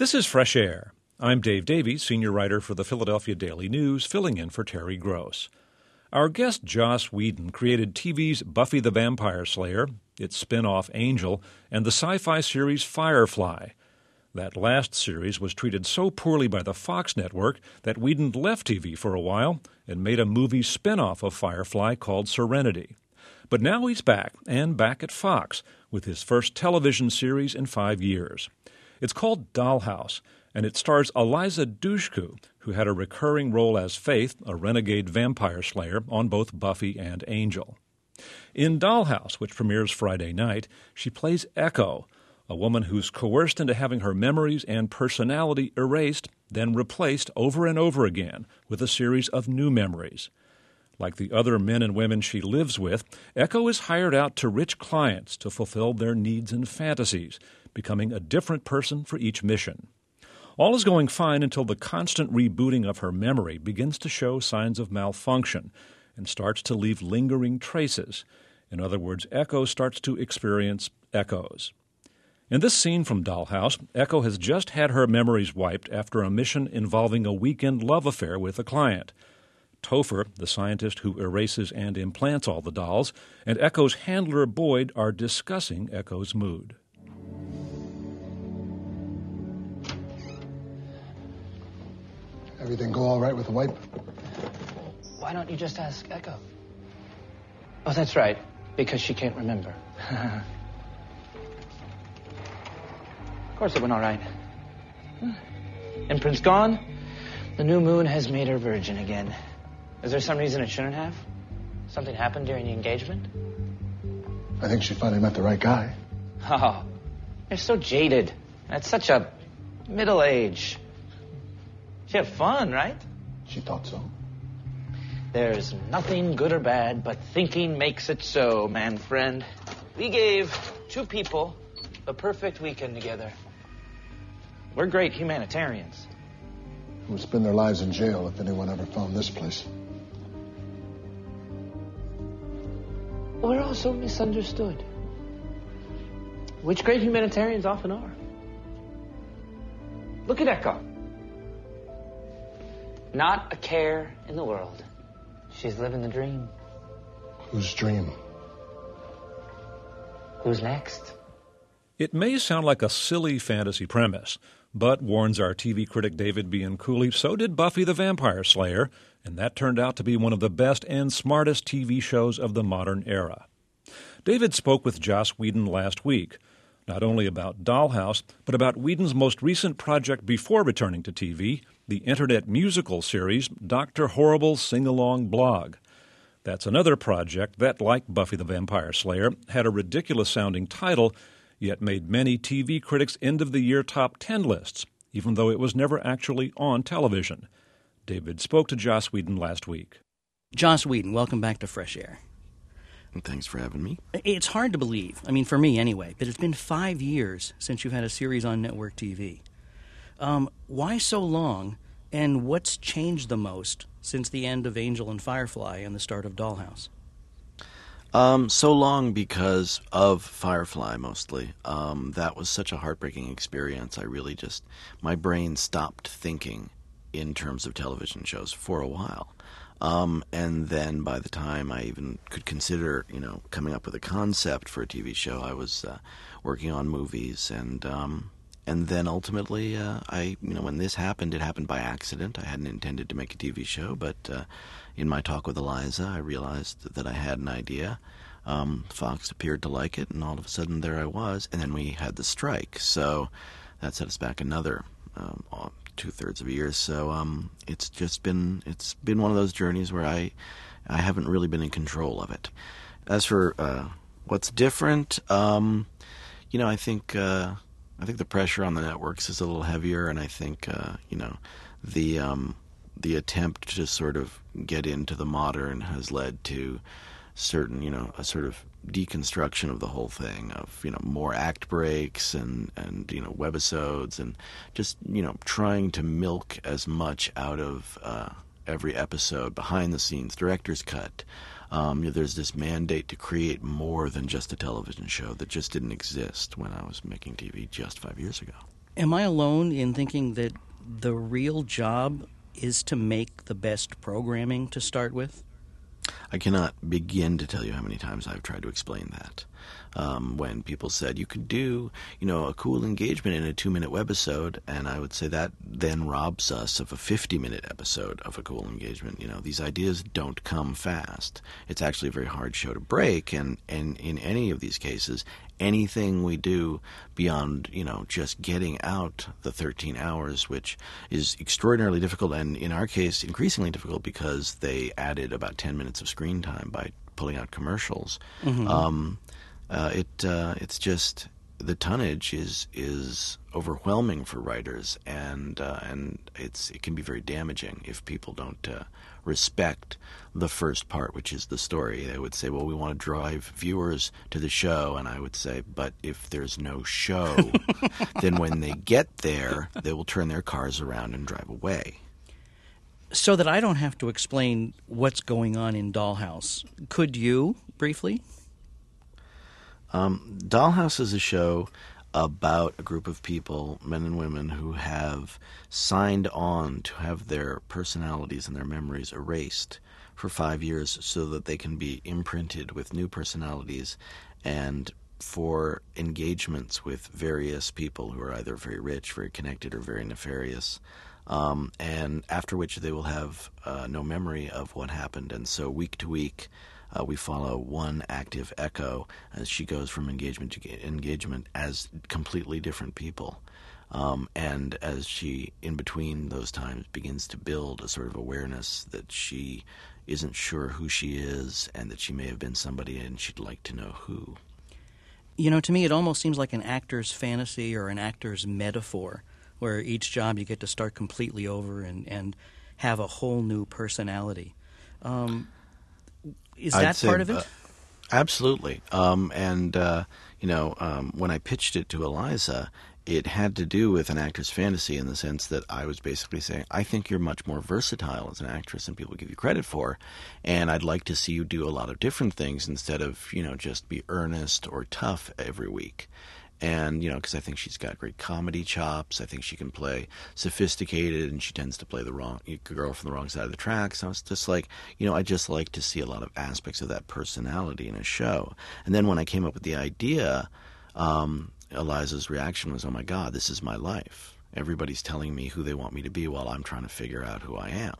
This is Fresh Air. I'm Dave Davies, senior writer for the Philadelphia Daily News, filling in for Terry Gross. Our guest Joss Whedon created TV's Buffy the Vampire Slayer, its spin-off Angel, and the sci-fi series Firefly. That last series was treated so poorly by the Fox network that Whedon left TV for a while and made a movie spin-off of Firefly called Serenity. But now he's back, and back at Fox, with his first television series in 5 years. It's called Dollhouse, and it stars Eliza Dushku, who had a recurring role as Faith, a renegade vampire slayer, on both Buffy and Angel. In Dollhouse, which premieres Friday night, she plays Echo, a woman who's coerced into having her memories and personality erased, then replaced over and over again with a series of new memories. Like the other men and women she lives with, Echo is hired out to rich clients to fulfill their needs and fantasies, becoming a different person for each mission. All is going fine until the constant rebooting of her memory begins to show signs of malfunction and starts to leave lingering traces. In other words, Echo starts to experience echoes. In this scene from Dollhouse, Echo has just had her memories wiped after a mission involving a weekend love affair with a client. Topher, the scientist who erases and implants all the dolls, and Echo's handler Boyd are discussing Echo's mood. Everything go all right with the wipe? Why don't you just ask Echo? Oh, that's right, because she can't remember. Of course it went all right. Imprint's gone. The new moon has made her virgin again. Is there some reason it shouldn't have? Something happened during the engagement? I think she finally met the right guy. Oh, you're so jaded. At such a middle age. She had fun, right? She thought so. There's nothing good or bad, but thinking makes it so, man friend. We gave two people a perfect weekend together. We're great humanitarians. Who would spend their lives in jail if anyone ever found this place? We're also misunderstood. Which great humanitarians often are. Look at Echo. Not a care in the world. She's living the dream. Whose dream? Who's next? It may sound like a silly fantasy premise, but, warns our TV critic David Bianculli, so did Buffy the Vampire Slayer, and that turned out to be one of the best and smartest TV shows of the modern era. David spoke with Joss Whedon last week, not only about Dollhouse, but about Whedon's most recent project before returning to TV, the internet musical series Dr. Horrible's Sing-Along Blog. That's another project that, like Buffy the Vampire Slayer, had a ridiculous-sounding title, yet made many TV critics' end-of-the-year top 10 lists, even though it was never actually on television. David spoke to Joss Whedon last week. Joss Whedon, welcome back to Fresh Air. Thanks for having me. It's hard to believe, I mean, for me anyway, but it's been 5 years since you've had a series on network TV. Why so long, and what's changed the most since the end of Angel and Firefly and the start of Dollhouse? So long because of Firefly, mostly. That was such a heartbreaking experience. My brain stopped thinking in terms of television shows for a while. And then by the time I even could consider, coming up with a concept for a TV show, I was working on movies, and then ultimately, when this happened, it happened by accident. I hadn't intended to make a TV show, but in my talk with Eliza, I realized that I had an idea. Fox appeared to like it, and all of a sudden there I was, and then we had the strike. So that set us back another 2/3 of a year. So it's been one of those journeys where I haven't really been in control of it. As for what's different, I think the pressure on the networks is a little heavier, and I think the attempt to sort of get into the modern has led to certain a sort of deconstruction of the whole thing, of more act breaks and webisodes, and just trying to milk as much out of every episode, behind the scenes, director's cut. There's this mandate to create more than just a television show that just didn't exist when I was making TV just 5 years ago. Am I alone in thinking that the real job is to make the best programming to start with? I cannot begin to tell you how many times I've tried to explain that. When people said you could do, a cool engagement in a 2-minute webisode, and I would say that then robs us of a 50-minute episode of a cool engagement. These ideas don't come fast. It's actually a very hard show to break, and in any of these cases, anything we do beyond, just getting out the 13 hours, which is extraordinarily difficult, and in our case, increasingly difficult because they added about 10 minutes of screen time by pulling out commercials. Mm-hmm. It's just the tonnage is overwhelming for writers, and it can be very damaging if people don't respect the first part, which is the story. They would say, well, we want to drive viewers to the show, and I would say, but if there's no show, then when they get there, they will turn their cars around and drive away. So that I don't have to explain what's going on in Dollhouse, could you, briefly? Dollhouse is a show about a group of people, men and women, who have signed on to have their personalities and their memories erased for 5 years so that they can be imprinted with new personalities and for engagements with various people who are either very rich, very connected, or very nefarious. And after which they will have no memory of what happened. And so week to week, we follow one active Echo as she goes from engagement to engagement as completely different people. And as she, in between those times, begins to build a sort of awareness that she isn't sure who she is and that she may have been somebody and she'd like to know who. To me it almost seems like an actor's fantasy or an actor's metaphor, where each job you get to start completely over and have a whole new personality. Is that part of it? Absolutely. When I pitched it to Eliza, it had to do with an actor's fantasy in the sense that I was basically saying, I think you're much more versatile as an actress than people give you credit for, and I'd like to see you do a lot of different things instead of, just be earnest or tough every week. And, because I think she's got great comedy chops. I think she can play sophisticated, and she tends to play the girl from the wrong side of the tracks. So it's just like, I just like to see a lot of aspects of that personality in a show. And then when I came up with the idea, Eliza's reaction was, oh my God, this is my life. Everybody's telling me who they want me to be while I'm trying to figure out who I am.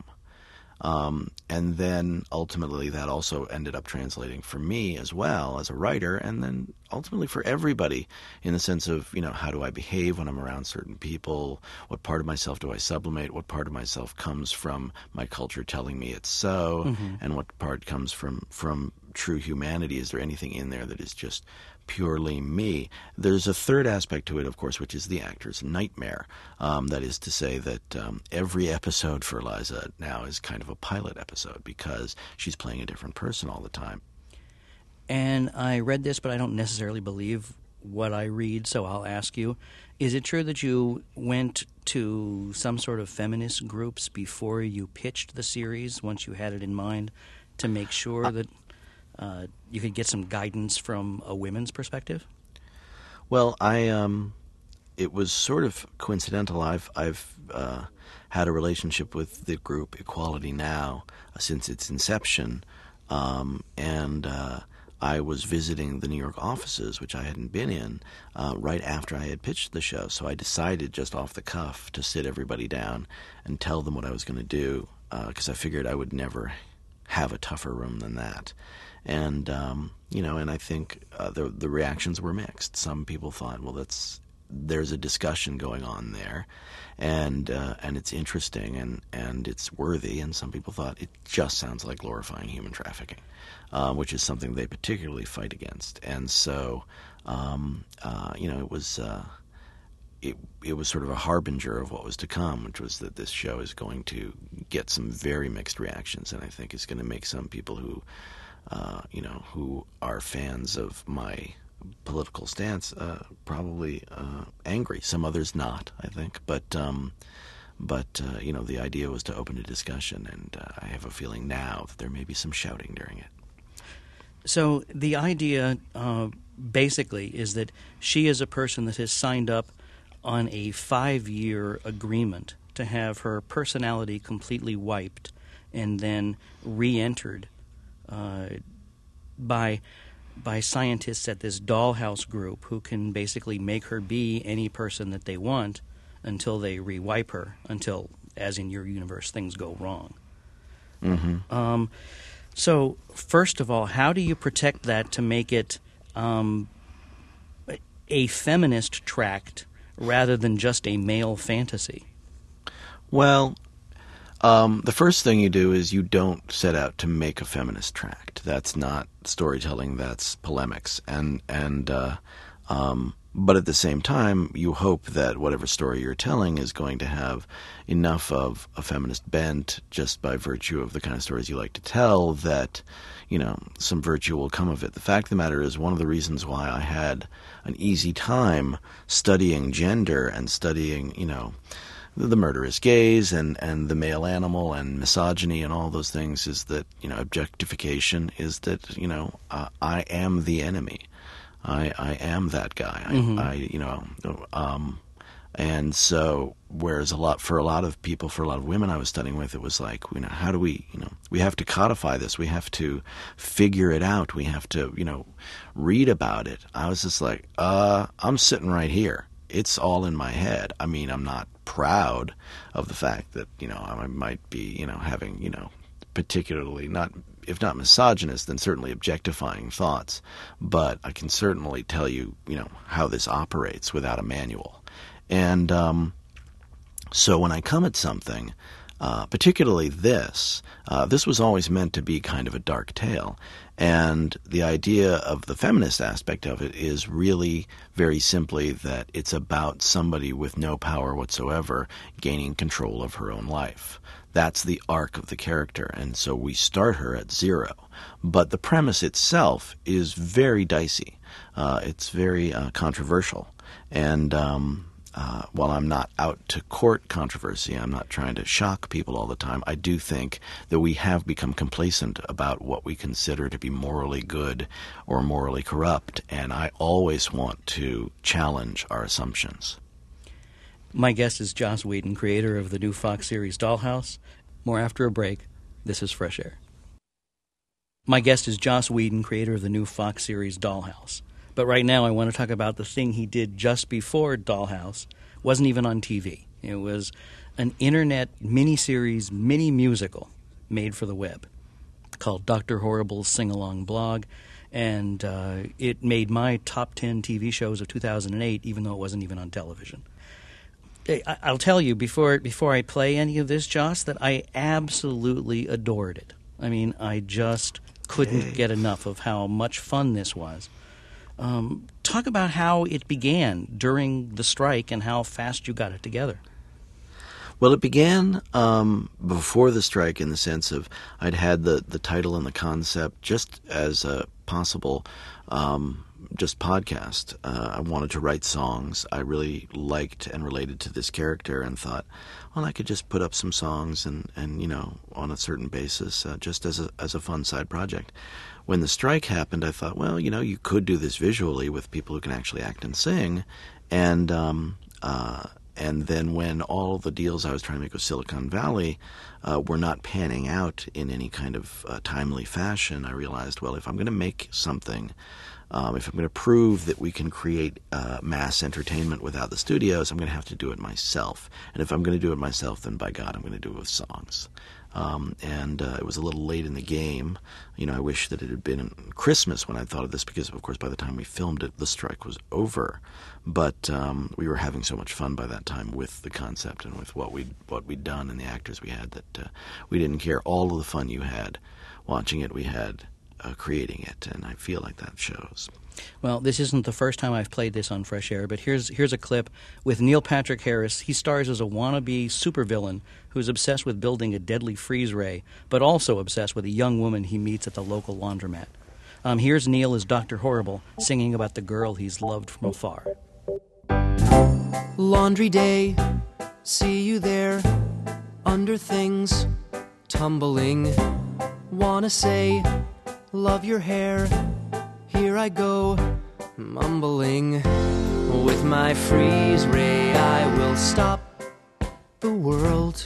And then ultimately that also ended up translating for me as well as a writer, and then ultimately for everybody in the sense of, how do I behave when I'm around certain people? What part of myself do I sublimate? What part of myself comes from my culture telling me it's so? Mm-hmm. And what part comes from true humanity? Is there anything in there that is just purely me? There's a third aspect to it, of course, which is the actor's nightmare. That is to say that every episode for Eliza now is kind of a pilot episode because she's playing a different person all the time. And I read this, but I don't necessarily believe what I read, so I'll ask you. Is it true that you went to some sort of feminist groups before you pitched the series, once you had it in mind, to make sure that you could get some guidance from a women's perspective? Well, it was sort of coincidental. I've had a relationship with the group Equality Now since its inception, and I was visiting the New York offices, which I hadn't been in, right after I had pitched the show. So I decided just off the cuff to sit everybody down and tell them what I was going to do, because I figured I would never have a tougher room than that. And and I think the reactions were mixed. Some people thought, well, there's a discussion going on there, and it's interesting and it's worthy. And some people thought it just sounds like glorifying human trafficking, which is something they particularly fight against. And so, it was sort of a harbinger of what was to come, which was that this show is going to get some very mixed reactions, and I think is going to make some people who are fans of my political stance probably angry. Some others not, I think. But the idea was to open a discussion, and I have a feeling now that there may be some shouting during it. So the idea basically is that she is a person that has signed up on a 5-year agreement to have her personality completely wiped and then re-entered by scientists at this dollhouse group who can basically make her be any person that they want until they re-wipe her, until, as in your universe, things go wrong. Mm-hmm. So, first of all, how do you protect that to make it a feminist tract rather than just a male fantasy? Well, the first thing you do is you don't set out to make a feminist tract. That's not storytelling. That's polemics. But at the same time, you hope that whatever story you're telling is going to have enough of a feminist bent just by virtue of the kind of stories you like to tell that, some virtue will come of it. The fact of the matter is, one of the reasons why I had an easy time studying gender and studying, the murderous gaze and the male animal and misogyny and all those things is that, objectification is that, I am the enemy. I am that guy. Mm-hmm. And so, whereas for a lot of people, for a lot of women I was studying with, it was like, how do we, we have to codify this. We have to figure it out. We have to, read about it. I was just like, I'm sitting right here. It's all in my head. I mean, I'm not proud of the fact that, I might be, having, particularly not, if not misogynist, then certainly objectifying thoughts. But I can certainly tell you, how this operates without a manual. And so when I come at something, particularly this was always meant to be kind of a dark tale. And the idea of the feminist aspect of it is really very simply that it's about somebody with no power whatsoever gaining control of her own life. That's the arc of the character, and so we start her at 0. But the premise itself is very dicey. It's very controversial. And while I'm not out to court controversy, I'm not trying to shock people all the time, I do think that we have become complacent about what we consider to be morally good or morally corrupt, and I always want to challenge our assumptions. My guest is Joss Whedon, creator of the new Fox series Dollhouse. More after a break. This is Fresh Air. My guest is Joss Whedon, creator of the new Fox series Dollhouse. But right now I want to talk about the thing he did just before Dollhouse. It wasn't even on TV. It was an internet miniseries, mini-musical made for the web called Dr. Horrible's Sing-Along Blog. And it made my top 10 TV shows of 2008, even though it wasn't even on television. I'll tell you, before I play any of this, Joss, that I absolutely adored it. I mean, I just couldn't get enough of how much fun this was. Talk about how it began during the strike and how fast you got it together. Well, it began before the strike in the sense of I'd had the title and the concept just as a possible just podcast. I wanted to write songs. I really liked and related to this character and thought, well, I could just put up some songs and on a certain basis just as a fun side project. When the strike happened, I thought, well, you could do this visually with people who can actually act and sing. And then when all the deals I was trying to make with Silicon Valley were not panning out in any kind of timely fashion, I realized, well, if I'm going to make something, if I'm going to prove that we can create mass entertainment without the studios, I'm going to have to do it myself. And if I'm going to do it myself, then by God, I'm going to do it with songs. It was a little late in the game. I wish that it had been Christmas when I thought of this because, of course, by the time we filmed it, the strike was over. But we were having so much fun by that time with the concept and with what we'd done and the actors we had that we didn't care. All of the fun you had watching it, we had creating it, and I feel like that shows. Well, this isn't the first time I've played this on Fresh Air, but here's a clip with Neil Patrick Harris. He stars as a wannabe supervillain who's obsessed with building a deadly freeze ray, but also obsessed with a young woman he meets at the local laundromat. Here's Neil as Dr. Horrible singing about the girl he's loved from afar. Laundry day, see you there, under things, tumbling. Wanna say, love your hair, here I go, mumbling. With my freeze ray, I will stop the world.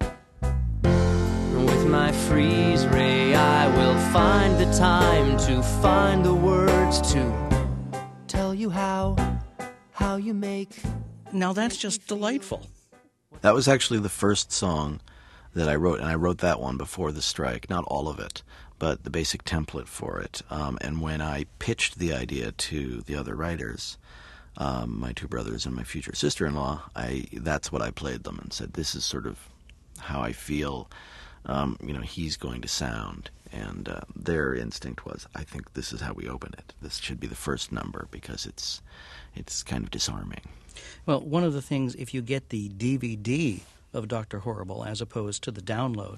With my freeze ray, I will find the time to find the words to tell you how you make. Now that's just delightful. That was actually the first song that I wrote, and I wrote that one before the strike. Not all of it, but the basic template for it. And when I pitched the idea to the other writers, my two brothers and my future sister-in-law, that's what I played them and said, this is sort of how I feel he's going to sound. And their instinct was, I think this is how we open it. This should be the first number because it's kind of disarming. Well, one of the things, if you get the DVD of Dr. Horrible as opposed to the download,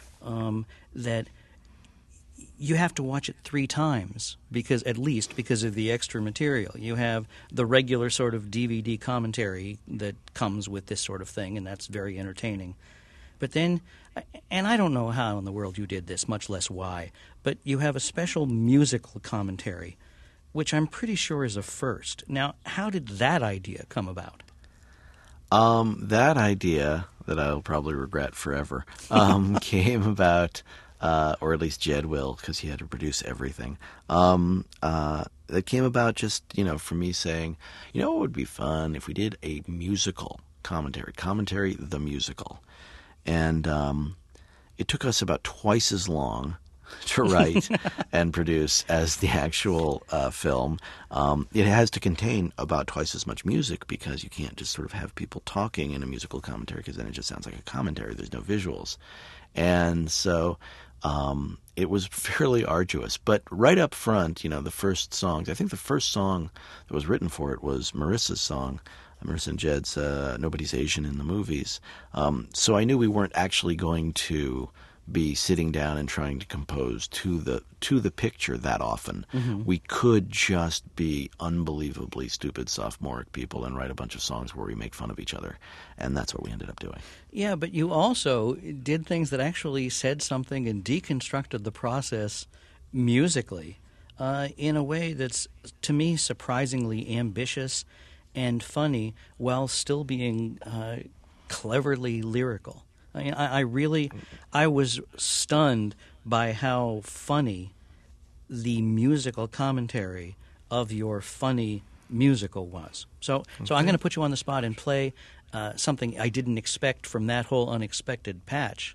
that you have to watch it 3 times because of the extra material. You have the regular sort of DVD commentary that comes with this sort of thing, and that's very entertaining. But then, and I don't know how in the world you did this, much less why, but you have a special musical commentary, which I'm pretty sure is a first. Now, how did that idea come about? That idea, that I'll probably regret forever, came about, or at least Jed will, because he had to produce everything. It came about just, for me saying, it would be fun if we did a musical commentary the musical. And it took us about twice as long to write and produce as the actual film. It has to contain about twice as much music because you can't just sort of have people talking in a musical commentary because then it just sounds like a commentary. There's no visuals. And so it was fairly arduous. But right up front, the first songs, I think the first song that was written for it was Marissa's song, Marissa and Jed's Nobody's Asian in the Movies. So I knew we weren't actually going to be sitting down and trying to compose to the picture that often. Mm-hmm. We could just be unbelievably stupid sophomoric people and write a bunch of songs where we make fun of each other, and that's what we ended up doing. Yeah, but you also did things that actually said something and deconstructed the process musically in a way that's, to me, surprisingly ambitious and funny while still being cleverly lyrical. I mean, I was stunned by how funny the musical commentary of your funny musical was. So I'm going to put you on the spot and play something I didn't expect from that whole unexpected patch.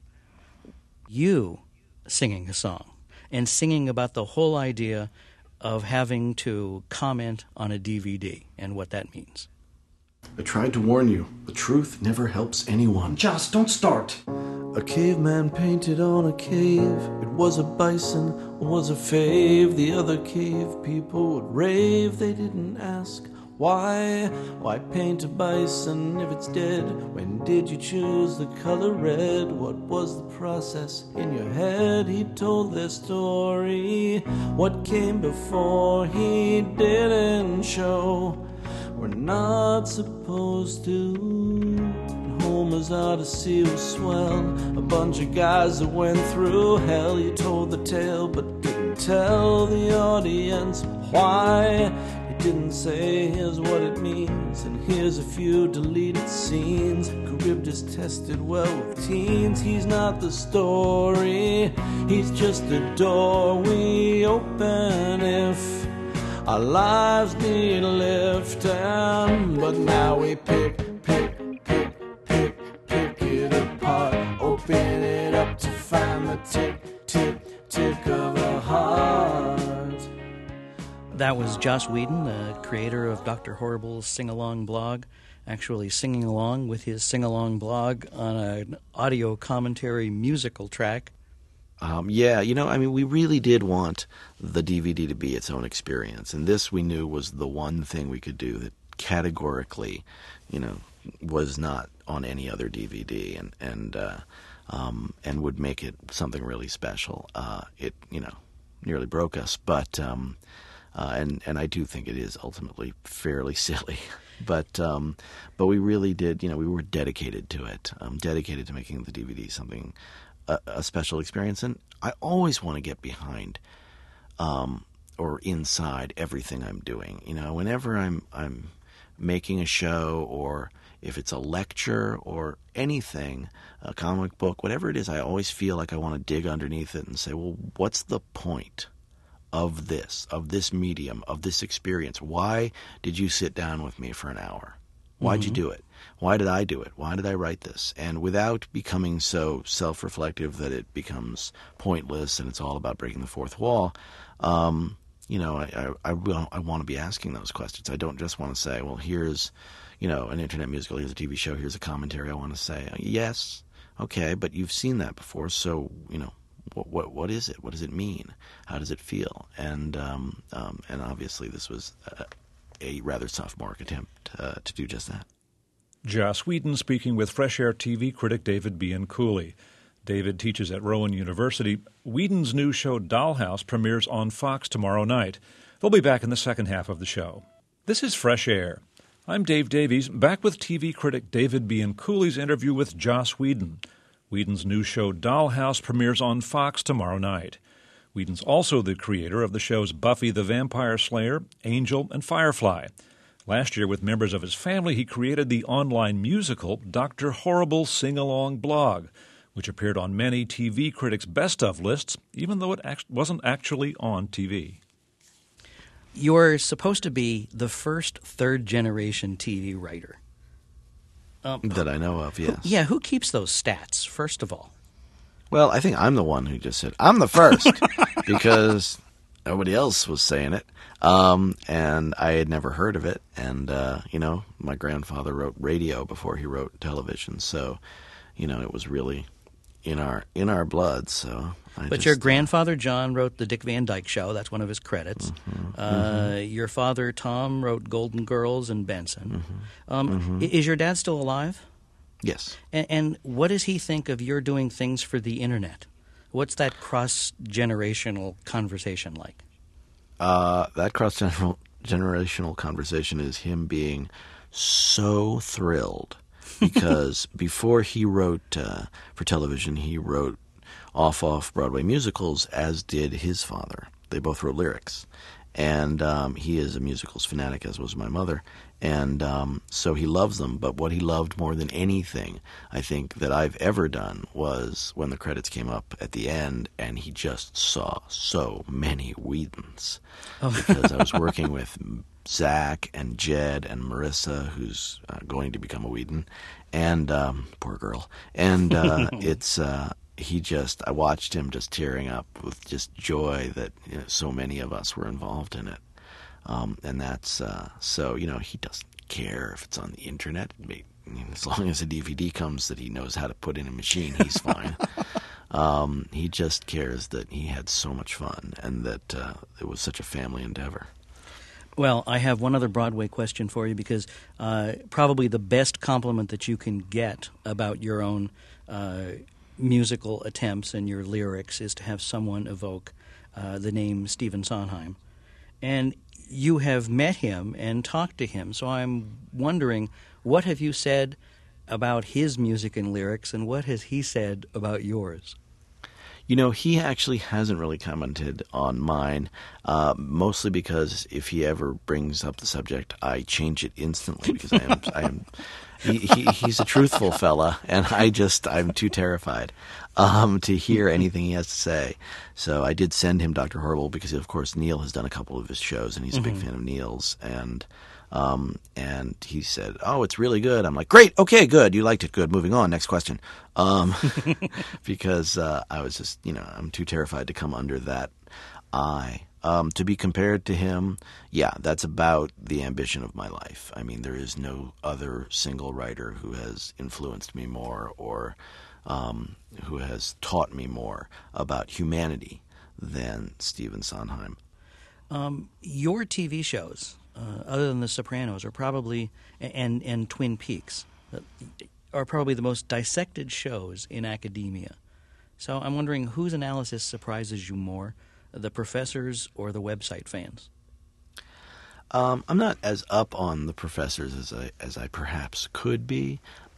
You singing a song and singing about the whole idea of having to comment on a DVD and what that means. I tried to warn you. The truth never helps anyone. Joss, don't start. A caveman painted on a cave. It was a bison, was a fave. The other cave people would rave. They didn't ask why. Why paint a bison if it's dead? When did you choose the color red? What was the process in your head? He told their story. What came before he didn't show. We're not supposed to. Homer's Odyssey was swell. A bunch of guys that went through hell. You told the tale but didn't tell the audience why. You didn't say here's what it means and here's a few deleted scenes. Charybdis tested well with teens. He's not the story. He's just a door we open if our lives need lifting, but now we pick it apart, open it up to find the tick of a heart. That was Joss Whedon, the creator of Dr. Horrible's sing-along blog, actually singing along with his sing-along blog on an audio commentary musical track. We really did want the DVD to be its own experience, and this we knew was the one thing we could do that categorically, was not on any other DVD, and would make it something really special. It nearly broke us, but and I do think it is ultimately fairly silly. But we really did, we were dedicated to it, dedicated to making the DVD something. A special experience, and I always want to get behind or inside everything I'm doing. Whenever I'm making a show, or if it's a lecture or anything, a comic book, whatever it is, I always feel like I want to dig underneath it and say, well, what's the point of this medium, of this experience? Why did you sit down with me for an hour? Why'd you do it? Why did I do it? Why did I write this? And without becoming so self-reflective that it becomes pointless and it's all about breaking the fourth wall, you know, I want to be asking those questions. I don't just want to say, well, here's, you know, an internet musical, here's a TV show, here's a commentary. I want to say, yes, okay, but you've seen that before, so, you know, what is it? What does it mean? How does it feel? And obviously this was a rather sophomoric attempt to do just that. Joss Whedon speaking with Fresh Air TV critic David Bianculli. David teaches at Rowan University. Whedon's new show Dollhouse premieres on Fox tomorrow night. They'll be back in the second half of the show. This is Fresh Air. I'm Dave Davies, back with TV critic David Bianculli's interview with Joss Whedon. Whedon's new show Dollhouse premieres on Fox tomorrow night. Whedon's also the creator of the shows Buffy the Vampire Slayer, Angel, and Firefly. Last year, with members of his family, he created the online musical Dr. Horrible Sing-Along blog, which appeared on many TV critics' best-of lists, even though it wasn't actually on TV. You're supposed to be the first third-generation TV writer. That I know of, yes. Who keeps those stats, first of all? Well, I think I'm the one who just said, I'm the first, because nobody else was saying it. And I had never heard of it. And, you know, my grandfather wrote radio before he wrote television. So, you know, it was really in our blood. So, But your grandfather, John, wrote The Dick Van Dyke Show. That's one of his credits. Your father, Tom, wrote Golden Girls and Benson. Is your dad still alive? Yes. And what does he think of your doing things for the Internet? What's that cross-generational conversation like? That cross-generational conversation is him being so thrilled because before he wrote for television, he wrote off-Broadway musicals, as did his father. They both wrote lyrics. And he is a musicals fanatic, as was my mother. And so he loves them. But what he loved more than anything, I think, that I've ever done was when the credits came up at the end and he just saw so many Whedons. Because I was working with Zach and Jed and Marissa, who's going to become a Whedon. And poor girl. And I watched him just tearing up with just joy that, you know, so many of us were involved in it. And that's, so, you know, he doesn't care if it's on the internet. As long as a DVD comes that he knows how to put in a machine, he's fine. He just cares that he had so much fun and that it was such a family endeavor. Well, I have one other Broadway question for you because probably the best compliment that you can get about your own musical attempts and your lyrics is to have someone evoke the name Stephen Sondheim. And you have met him and talked to him, so I'm wondering, what have you said about his music and lyrics, and what has he said about yours? You know, he actually hasn't really commented on mine, mostly because if he ever brings up the subject, I change it instantly because he's a truthful fella, and I'm too terrified to hear anything he has to say. So I did send him Dr. Horrible because, of course, Neil has done a couple of his shows, and he's a big fan of Neil's, and he said, "Oh, it's really good." I'm like, "Great, okay, good. You liked it, good. Moving on, next question." Because I was just, you know, I'm too terrified to come under that eye. To be compared to him, yeah, that's about the ambition of my life. I mean, there is no other single writer who has influenced me more or who has taught me more about humanity than Stephen Sondheim. Your TV shows, other than The Sopranos, are probably and Twin Peaks, are probably the most dissected shows in academia. So I'm wondering whose analysis surprises you more, the professors or the website fans? I'm not as up on the professors as I perhaps could be,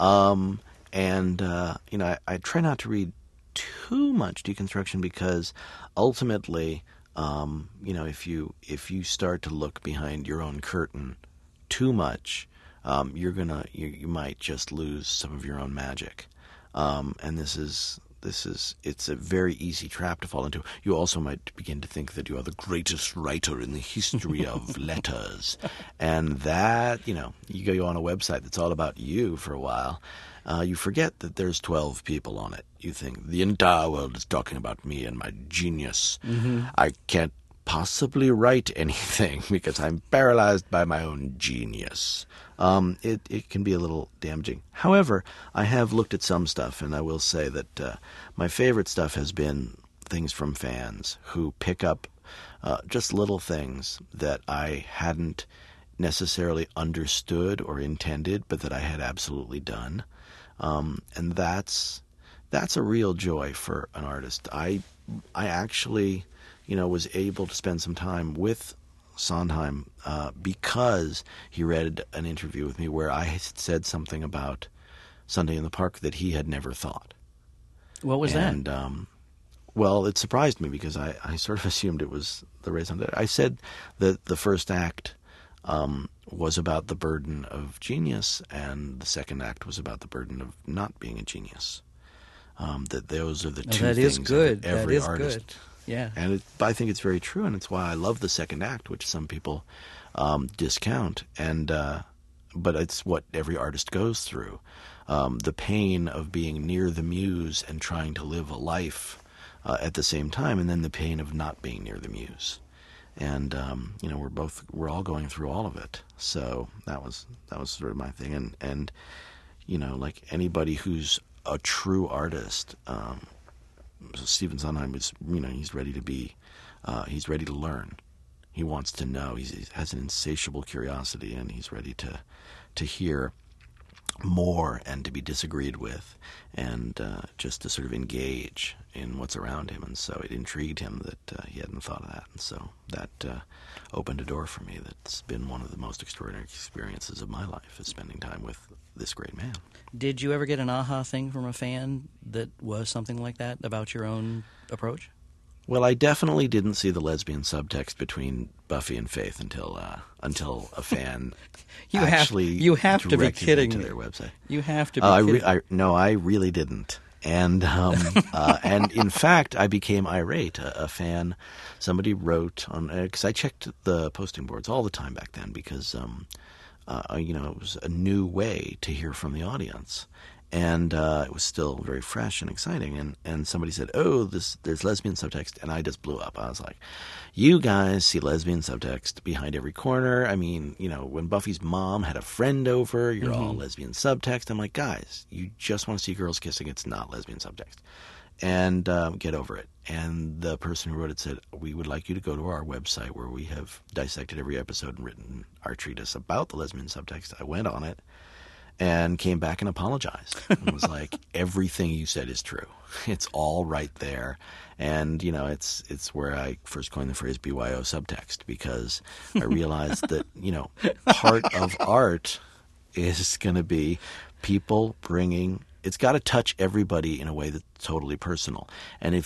you know, I try not to read too much deconstruction because ultimately, you know, if you start to look behind your own curtain too much, you might just lose some of your own magic. And it's a very easy trap to fall into. You also might begin to think that you are the greatest writer in the history of letters. And that, you go on a website that's all about you for a while. You forget that there's 12 people on it. You think the entire world is talking about me and my genius. Mm-hmm. I can't possibly write anything because I'm paralyzed by my own genius. It can be a little damaging. However, I have looked at some stuff, and I will say that my favorite stuff has been things from fans who pick up just little things that I hadn't necessarily understood or intended, but that I had absolutely done. And that's a real joy for an artist. I actually, was able to spend some time with Sondheim because he read an interview with me where I had said something about Sunday in the Park that he had never thought. What was that? And well, it surprised me because I sort of assumed it was the reason. I said that the first act was about the burden of genius, and the second act was about the burden of not being a genius. That those are the two that things is good. That every that is artist. Good. Yeah, and I think it's very true, and it's why I love the second act, which some people discount. And but it's what every artist goes through: the pain of being near the muse and trying to live a life at the same time, and then the pain of not being near the muse. And we're all going through all of it. So that was sort of my thing. And like anybody who's a true artist, Stephen Sondheim is he's ready to be, he's ready to learn. He wants to know. He has an insatiable curiosity, and he's ready to hear more and to be disagreed with, and just to sort of engage in what's around him. And so it intrigued him that he hadn't thought of that, and so that opened a door for me. That's been one of the most extraordinary experiences of my life, is spending time with this great man. Did you ever get an aha thing from a fan that was something like that about your own approach? Well, I definitely didn't see the lesbian subtext between Buffy and Faith until a fan you have to be kidding me to me. Their website. You have to be kidding. No, I really didn't. And and in fact, I became irate. A fan, somebody wrote on, because I checked the posting boards all the time back then, because it was a new way to hear from the audience. And it was still very fresh and exciting. And somebody said, "Oh, there's lesbian subtext," and I just blew up. I was like, "You guys see lesbian subtext behind every corner. I mean, when Buffy's mom had a friend over, you're all lesbian subtext." I'm like, "Guys, you just want to see girls kissing. It's not lesbian subtext." And get over it. And the person who wrote it said, "We would like you to go to our website where we have dissected every episode and written our treatise about the lesbian subtext." I went on it and came back and apologized. And was like, "Everything you said is true. It's all right there." And it's where I first coined the phrase BYO subtext, because I realized that part of art is going to be people bringing. It's got to touch everybody in a way that's totally personal. And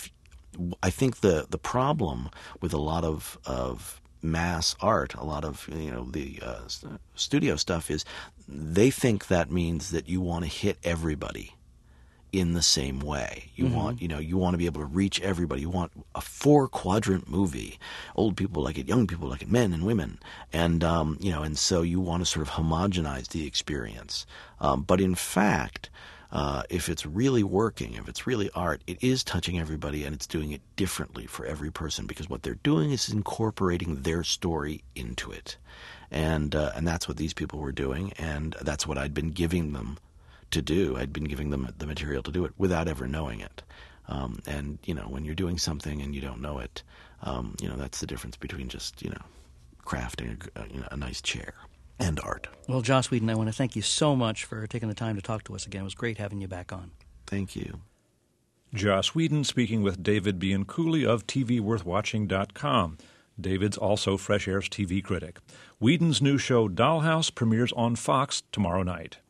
I think the problem with a lot of mass art, a lot of the studio stuff, is they think that means that you want to hit everybody in the same way. You want you want to be able to reach everybody. You want a 4-quadrant movie. Old people like it, young people like it, men and women, and and so you want to sort of homogenize the experience. But in fact, if it's really working, if it's really art, it is touching everybody, and it's doing it differently for every person, because what they're doing is incorporating their story into it. And that's what these people were doing, and that's what I'd been giving them to do. I'd been giving them the material to do it without ever knowing it. And when you're doing something and you don't know it, that's the difference between just crafting a nice chair and art. Well, Joss Whedon, I want to thank you so much for taking the time to talk to us again. It was great having you back on. Thank you. Joss Whedon speaking with David Bianculli of TVWorthWatching.com. David's also Fresh Air's TV critic. Whedon's new show Dollhouse premieres on Fox tomorrow night.